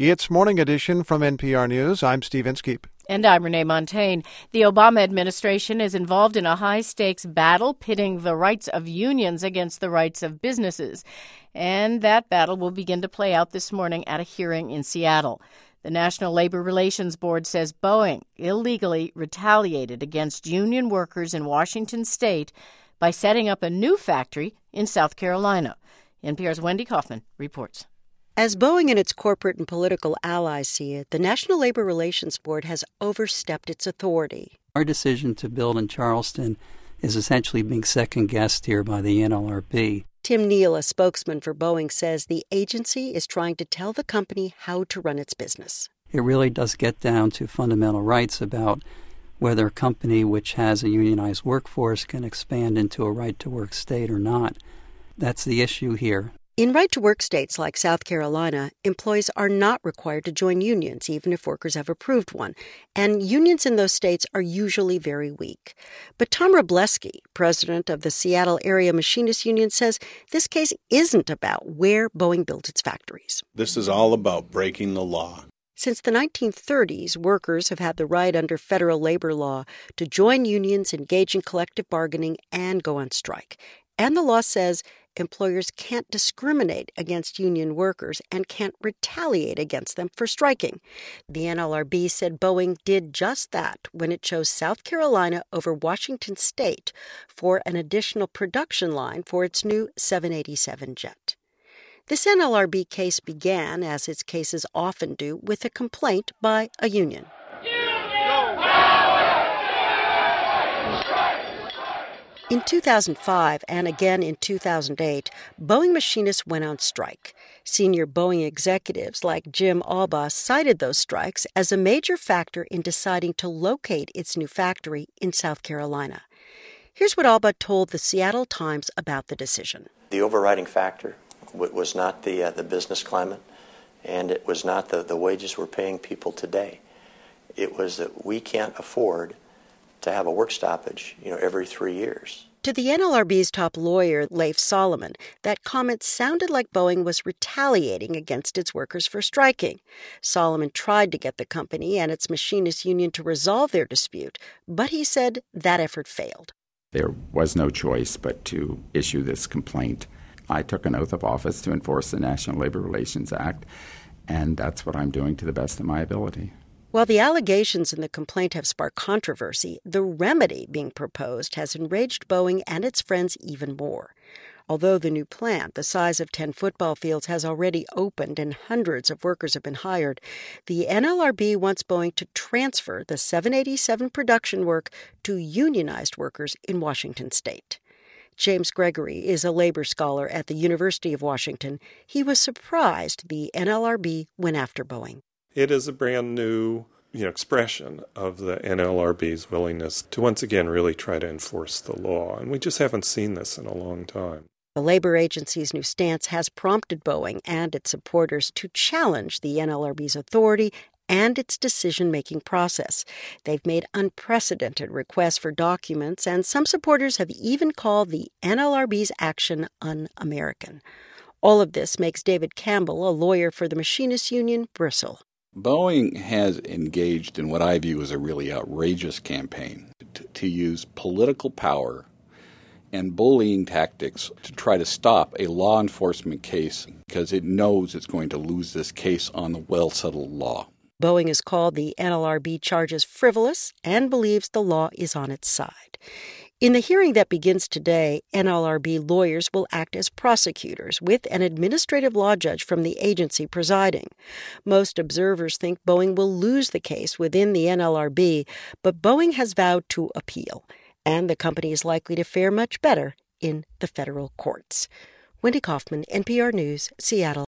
It's Morning Edition from NPR News. I'm Steve Inskeep. And I'm Renee Montagne. The Obama administration is involved in a high-stakes battle pitting the rights of unions against the rights of businesses. And that battle will begin to play out this morning at a hearing in Seattle. The National Labor Relations Board says Boeing illegally retaliated against union workers in Washington state by setting up a new factory in South Carolina. NPR's Wendy Kaufman reports. As Boeing and its corporate and political allies see it, the National Labor Relations Board has overstepped its authority. Our decision to build in Charleston is essentially being second-guessed here by the NLRB. Tim Neal, a spokesman for Boeing, says the agency is trying to tell the company how to run its business. It really does get down to fundamental rights about whether a company which has a unionized workforce can expand into a right-to-work state or not. That's the issue here. In right-to-work states like South Carolina, employees are not required to join unions, even if workers have approved one. And unions in those states are usually very weak. But Tom Wroblewski, president of the Seattle Area Machinists Union, says this case isn't about where Boeing built its factories. This is all about breaking the law. Since the 1930s, workers have had the right under federal labor law to join unions, engage in collective bargaining, and go on strike. And the law says employers can't discriminate against union workers and can't retaliate against them for striking. The NLRB said Boeing did just that when it chose South Carolina over Washington state for an additional production line for its new 787 jet. This NLRB case began, as its cases often do, with a complaint by a union. In 2005 and again in 2008, Boeing machinists went on strike. Senior Boeing executives like Jim Albaugh cited those strikes as a major factor in deciding to locate its new factory in South Carolina. Here's what Albaugh told the Seattle Times about the decision. The overriding factor was not the business climate, and it was not the wages we're paying people today. It was that we can't afford to have a work stoppage, every 3 years. To the NLRB's top lawyer, Leif Solomon, that comment sounded like Boeing was retaliating against its workers for striking. Solomon tried to get the company and its machinists union to resolve their dispute, but he said that effort failed. There was no choice but to issue this complaint. I took an oath of office to enforce the National Labor Relations Act, and that's what I'm doing to the best of my ability. While the allegations in the complaint have sparked controversy, the remedy being proposed has enraged Boeing and its friends even more. Although the new plant, the size of 10 football fields, has already opened and hundreds of workers have been hired, the NLRB wants Boeing to transfer the 787 production work to unionized workers in Washington state. James Gregory is a labor scholar at the University of Washington. He was surprised the NLRB went after Boeing. It is a brand new, expression of the NLRB's willingness to once again really try to enforce the law. And we just haven't seen this in a long time. The labor agency's new stance has prompted Boeing and its supporters to challenge the NLRB's authority and its decision-making process. They've made unprecedented requests for documents, and some supporters have even called the NLRB's action un-American. All of this makes David Campbell, a lawyer for the Machinists Union, bristle. Boeing has engaged in what I view as a really outrageous campaign to use political power and bullying tactics to try to stop a law enforcement case because it knows it's going to lose this case on the well-settled law. Boeing has called the NLRB charges frivolous and believes the law is on its side. In the hearing that begins today, NLRB lawyers will act as prosecutors with an administrative law judge from the agency presiding. Most observers think Boeing will lose the case within the NLRB, but Boeing has vowed to appeal, and the company is likely to fare much better in the federal courts. Wendy Kaufman, NPR News, Seattle.